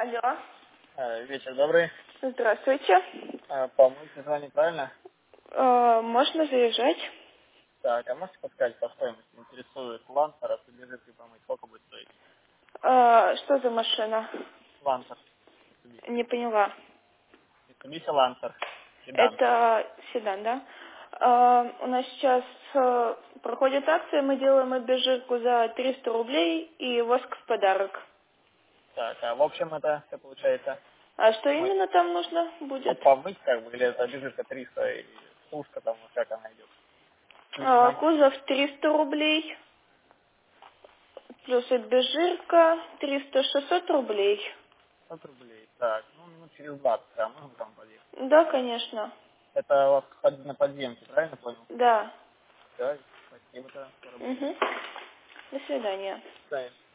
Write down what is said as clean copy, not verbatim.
Алло. Вечер добрый. Здравствуйте. Помыть звонить, правильно? Можно заезжать? Так, а можете подсказать по стоимости? Интересует лансер, а содержит ли помыть? Сколько будет стоить? Что за машина? Лансер. Не поняла. Mitsubishi Lancer. Седан. Это седан, да? У нас сейчас проходит акция, мы делаем обезжирку за 300 рублей и воск в подарок. Так, а в общем это все получается? А что Мы, именно там нужно ну, будет? помыть как бы, или это обезжирка 300 и сушка там, вот как она идет? Лично Кузов 300 рублей, плюс обезжирка 300-600 рублей. 500 рублей. Так, ну минут через 20, а можно там подъехать? Да, конечно. Это у вас на подземке, правильно понял? Да. Да, спасибо, тогда скоро буду. Угу. До свидания. Да.